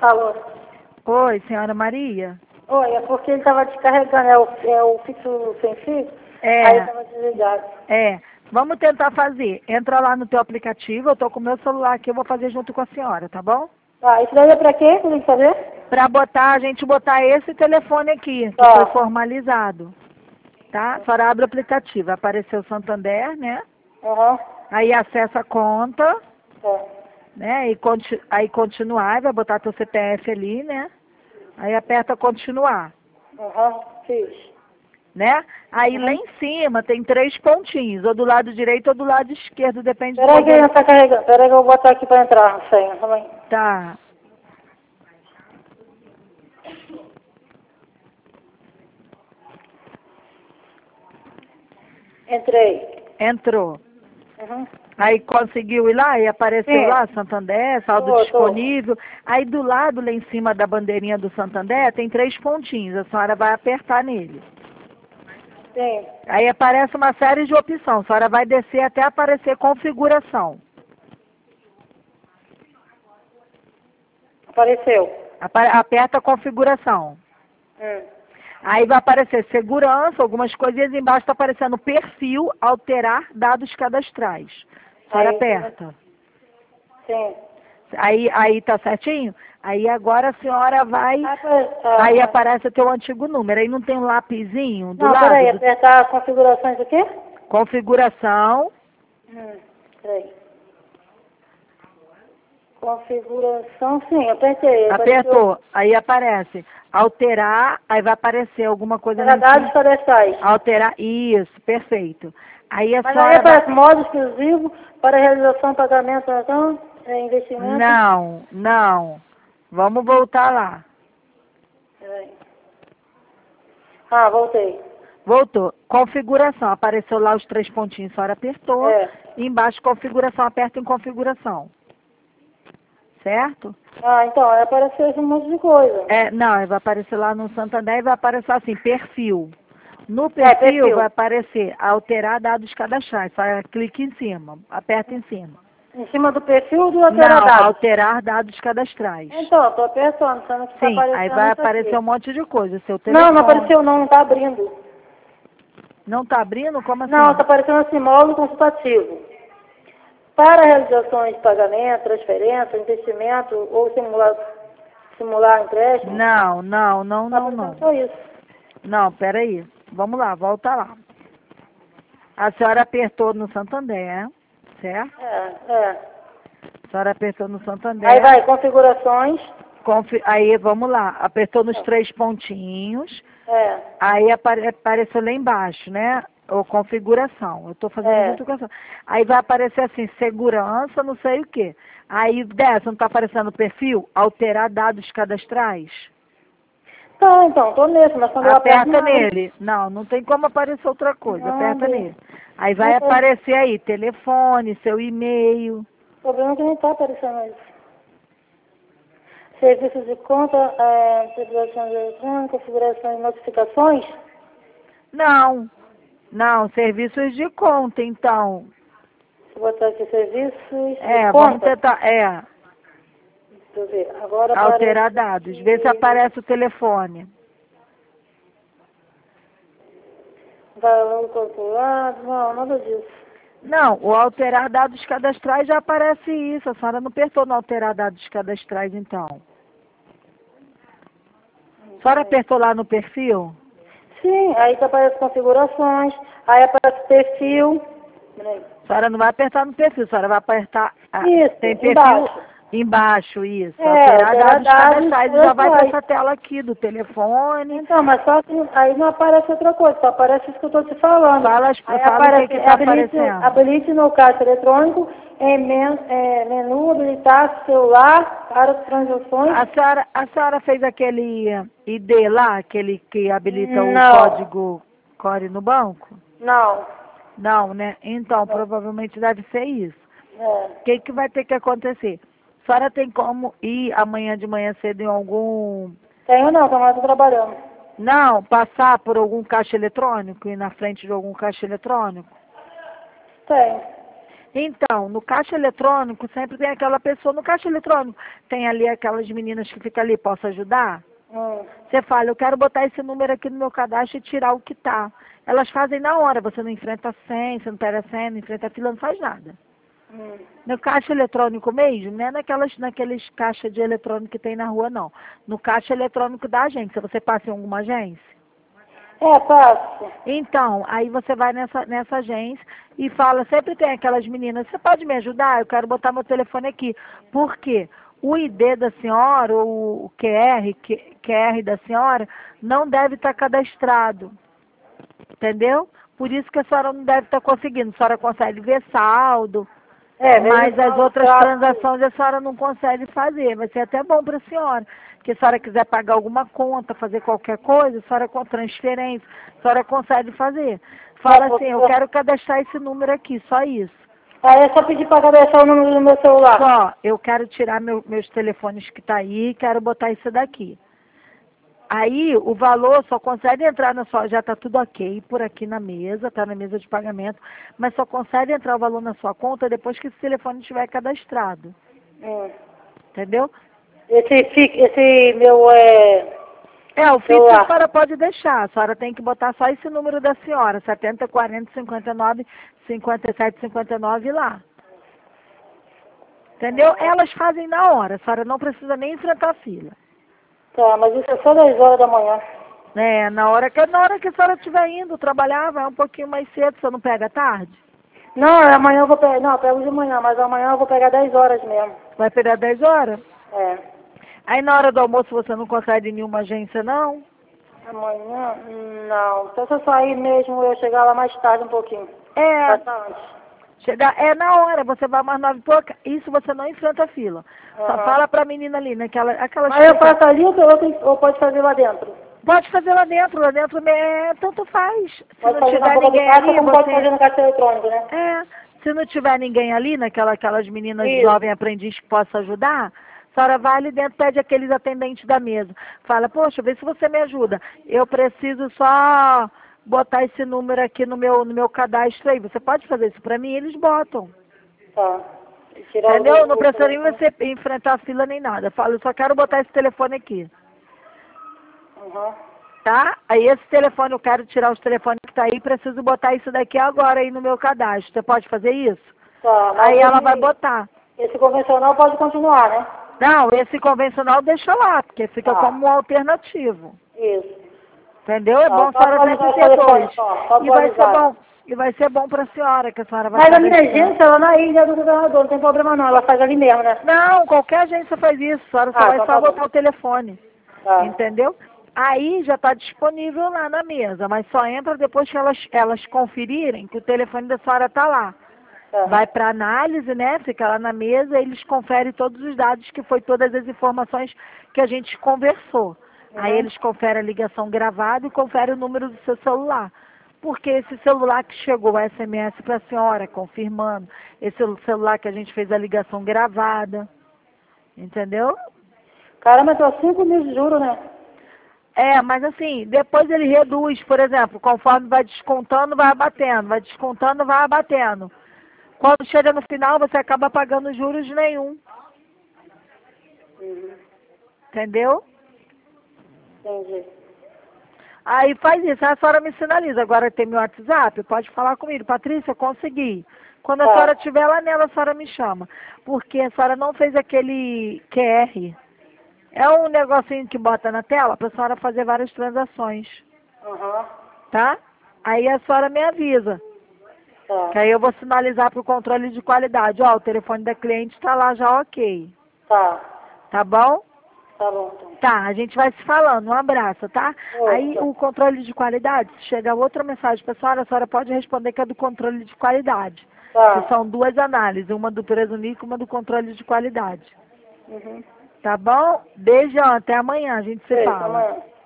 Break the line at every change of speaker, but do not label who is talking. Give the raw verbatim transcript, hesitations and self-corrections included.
Alô?
Oi, senhora Maria?
Oi, é porque ele estava descarregando, é o, é o fixo sem fio,
É.
aí estava desligado.
É, vamos tentar fazer. Entra lá no teu aplicativo, eu tô com o meu celular aqui, eu vou fazer junto com a senhora, tá bom?
Ah, isso daí é pra quê que tem que fazer?
Pra botar, a gente botar esse telefone aqui, que
Tá.
foi formalizado, tá? A senhora abre o aplicativo, vai aparecer o Santander, né?
Aham.
Aí acessa a conta,
É.
né? E conti aí continuar, vai botar teu C P F ali, né? Aí aperta continuar,
Aham, fiz.
né? Aí lá
Uhum.
em cima tem três pontinhos, ou do lado direito ou do lado esquerdo, depende do
Peraí que ele
modelo.
não tá carregando, peraí que eu vou botar aqui pra entrar a senha, também.
Tá.
Entrei.
Entrou.
Uhum.
Aí conseguiu ir lá e apareceu
Sim.
lá Santander, saldo
Tô, tô.
disponível. Aí do lado, lá em cima da bandeirinha do Santander, tem três pontinhos. A senhora vai apertar nele.
Sim.
Aí aparece uma série de opções. A senhora vai descer até aparecer configuração.
Apareceu.
Apa- Aperta configuração.
Hum.
Aí vai aparecer segurança, algumas coisinhas embaixo está aparecendo perfil, alterar dados cadastrais. A senhora
Aí,
aperta.
sim.
Aí, aí tá certinho? Aí agora a senhora vai,
Ah, peraí. Ah,
aí
ah.
aparece o teu antigo número. Aí não tem um lapisinho do
Não,
lado?
peraí,
Do,
apertar as configurações aqui?
configuração.
Hum, peraí. Configuração, sim, apertei. Apareceu.
Apertou. Aí aparece alterar, aí vai aparecer alguma coisa lá
Para
em
dados
cima.
cadastrais.
Alterar, isso, perfeito. Aí a
Mas aí
senhora
aparece
vai...
modo exclusivo para realização, pagamento, então, é, investimento.
Não, não. Vamos voltar lá.
Peraí. Ah, voltei.
Voltou. Configuração. Apareceu lá os três pontinhos, a senhora apertou.
É.
Embaixo, configuração, aperta em configuração. Certo?
Ah, então, aí apareceu esse monte de coisa.
É, não, vai aparecer lá no Santander e vai aparecer assim, perfil. No
É,
perfil,
perfil.
vai aparecer alterar dados cadastrais. Só clica em cima, aperta em cima.
Em cima do perfil do alterar
Não,
dados.
alterar dados cadastrais.
Então, estou apertando, sendo que está
Sim, aí
aparecendo
vai
isso aqui.
aparecer um monte de coisa. Seu
Não,
telefone.
não apareceu não, não está abrindo.
Não está abrindo? Como assim?
Não, está aparecendo assim, módulo consultativo. Para realizações de pagamento, transferência, investimento ou simular, simular empréstimo,
Não, não, não,
está
não,
aparecendo
não.
só isso.
Não, peraí. Vamos lá, volta lá. A senhora apertou no Santander, certo?
É, é.
A senhora apertou no Santander.
Aí vai, configurações.
Confi- Aí, vamos lá. Apertou nos três pontinhos.
É,
Aí apare- apareceu lá embaixo, né? Ou configuração. Eu estou fazendo
é.
junto com a senhora. Aí vai aparecer assim, segurança, não sei o quê. Aí desce, não está aparecendo o perfil? Alterar dados cadastrais.
Tá, então, tô nesse, mas quando eu aperto
Aperta
não abre.
nele. Não, não tem como aparecer outra coisa.
Não
Aperta
abre.
nele. Aí vai
Não, o
aparecer aí, telefone, seu e-mail.
problema é que não está aparecendo isso. Serviços de conta, é, configuração eletrônica, configuração de notificações.
Não, não, serviços de conta, então.
Vou botar aqui serviços
É,
de
vamos
conta.
tentar, é,
Deixa eu ver. Agora
alterar
aparece
dados. Vê se
aqui.
aparece o telefone.
Valor calculado. Não, nada disso.
Não, o alterar dados cadastrais já aparece isso. A senhora não apertou no alterar dados cadastrais, então. A senhora apertou lá no perfil?
Sim, aí que aparece configurações, aí aparece perfil. Peraí.
A senhora não vai apertar no perfil, a senhora vai apertar. Ah,
Isso,
tem perfil
embaixo.
embaixo, isso.
É,
Alterar
alterar
dados
dados
cadastrais e já vai para
cadastrais.
essa tela aqui do telefone.
Então, mas só que aí não aparece outra coisa, só aparece isso que eu estou te falando.
Fala, as-
Aí
fala o que
aparece,
que está
habilite,
aparecendo.
habilite no caixa eletrônico, em men, é, menu, habilitar celular para transações.
A senhora, a senhora fez aquele I D lá, aquele que habilita o
Não,
código Core no banco?
não.
Não, né? Então,
Não.
provavelmente deve ser isso.
É.
O que, que vai ter que acontecer? A senhora tem como ir amanhã de manhã cedo em algum...
Tenho não, mas estou trabalhando.
Não, passar por algum caixa eletrônico, ir na frente de algum caixa eletrônico?
Tenho.
Então, no caixa eletrônico sempre tem aquela pessoa, no caixa eletrônico tem ali aquelas meninas que ficam ali, posso ajudar?
Hum.
Você fala, eu quero botar esse número aqui no meu cadastro e tirar o que tá. Elas fazem na hora, você não enfrenta a senha, você não pega a senha, não enfrenta a fila, não faz nada.
Hum.
No caixa eletrônico mesmo, não é naquelas, naqueles caixas de eletrônico que tem na rua, não. No caixa eletrônico da agência, você passa em alguma agência?
É, passo.
Então, aí você vai nessa, nessa agência e fala, sempre tem aquelas meninas, você pode me ajudar? Eu quero botar meu telefone aqui. Por quê? O I D da senhora, ou o Q R, Q- QR da senhora, não deve estar cadastrado. Entendeu? Por isso que a senhora não deve estar conseguindo. A senhora consegue ver saldo,
É,
mas
vejo
as
só o
outras
trato.
transações a senhora não consegue fazer. Vai ser até bom para a senhora. Porque se a senhora quiser pagar alguma conta, fazer qualquer coisa, a senhora com transferência, a senhora consegue fazer. Fala assim, eu quero cadastrar esse número aqui, só isso.
Aí é só pedir para cadastrar o número do meu celular.
Só, eu quero tirar meu- meus telefones que tá aí e quero botar isso daqui. Aí o valor só consegue entrar na sua, já está tudo ok por aqui na mesa, está na mesa de pagamento, mas só consegue entrar o valor na sua conta depois que esse telefone estiver cadastrado.
Hum.
Entendeu?
Esse, fi- esse meu é,
É, o fixo a
celular.
senhora pode deixar, a senhora tem que botar só esse número da senhora, setenta, quarenta, cinquenta e nove, cinquenta e sete, cinquenta e nove lá. Entendeu? Elas fazem na hora, a senhora não precisa nem enfrentar a fila.
Tá, mas isso é só dez horas da manhã.
É, na hora que, na hora que a senhora estiver indo trabalhar, vai um pouquinho mais cedo, você não pega tarde?
Não, amanhã eu vou pegar, não, eu pego de manhã, mas amanhã eu vou pegar dez horas mesmo.
Vai pegar dez horas?
É.
Aí na hora do almoço você não consegue ir em nenhuma agência, não?
Amanhã, não. Então se eu sair mesmo, eu chegar lá mais tarde um pouquinho.
É,
Passar antes.
chegar, é na hora, você vai mais nove e pouca, isso você não enfrenta a fila. Só
Aham.
fala pra menina ali, naquela, aquelas
Mas eu
pessoas-
faço ali ou, eu tenho- ou pode fazer lá dentro?
Pode fazer lá dentro, lá dentro é, tanto faz. Se
Pode
não
fazer na
tiver
boca do
ninguém
caixa
ali,
como pode fazer
você...
no caixa eletrônico, né?
É, se não tiver ninguém ali, naquela, aquelas meninas
Isso.
jovens aprendizes que possam ajudar, a senhora vai ali dentro, pede aqueles atendentes da mesa. Fala, poxa, vê se você me ajuda. Eu preciso só botar esse número aqui no meu, no meu cadastro aí. Você pode fazer isso pra mim? Eles botam.
Tá. E tirar
Entendeu?
o
Não
do
precisa nem
telefone.
você enfrentar a fila nem nada. Fala, eu só quero botar esse telefone aqui.
Uhum.
Tá? Aí esse telefone, eu quero tirar os telefones que tá aí, preciso botar isso daqui agora aí no meu cadastro. Você pode fazer isso?
Tá, mas
Aí ela
esse,
vai botar.
esse convencional pode continuar, né?
Não, esse convencional deixa lá, porque fica
Tá.
como um alternativo.
Isso.
Entendeu? É
Tá,
bom a
só
senhora
atualizar
sempre
o
ter
telefone
dois.
só, só
E vai ser
atualizar.
bom. E vai ser bom pra senhora, que a senhora vai
Mas a
estar
minha
gastando.
agência, ela na ilha do governador, não tem problema não, ela faz ali mesmo, né?
Não, qualquer agência faz isso. A senhora só
Ah,
vai
então
só
tá bom.
botar o telefone.
Tá.
Entendeu? Aí já está disponível lá na mesa, mas só entra depois que elas, elas conferirem que o telefone da senhora está lá.
Tá.
Vai para análise, né? Fica lá na mesa, eles conferem todos os dados, que foi todas as informações que a gente conversou. Aí
Uhum.
eles conferem a ligação gravada e conferem o número do seu celular. Porque esse celular que chegou, S M S para a senhora, confirmando, esse celular que a gente fez a ligação gravada, entendeu?
Caramba, tô cinco mil de juros, né?
É, mas assim, depois ele reduz, por exemplo, conforme vai descontando, vai abatendo, vai descontando, vai abatendo. Quando chega no final, você acaba pagando juros nenhum,
Uhum.
entendeu?
Entendi.
Aí faz isso, aí a senhora me sinaliza. Agora tem meu WhatsApp, pode falar comigo. Patrícia, consegui. Quando a
Tá.
senhora estiver lá nela, a senhora me chama. Porque a senhora não fez aquele Q R. É um negocinho que bota na tela para a senhora fazer várias transações,
Uhum.
tá? Aí a senhora me avisa.
Tá.
Que aí eu vou sinalizar para o controle de qualidade. Ó, o telefone da cliente está lá já ok.
Tá.
Tá bom?
Tá bom, então.
Tá, a gente vai se falando. Um abraço, tá?
Outra.
Aí o controle de qualidade, se chegar outra mensagem para a senhora, a senhora pode responder que é do controle de qualidade.
Tá.
Que são duas análises, uma do preço único e uma do controle de qualidade.
Uhum.
Tá bom? Beijão, até amanhã, a gente se
Beijo,
fala.
amanhã.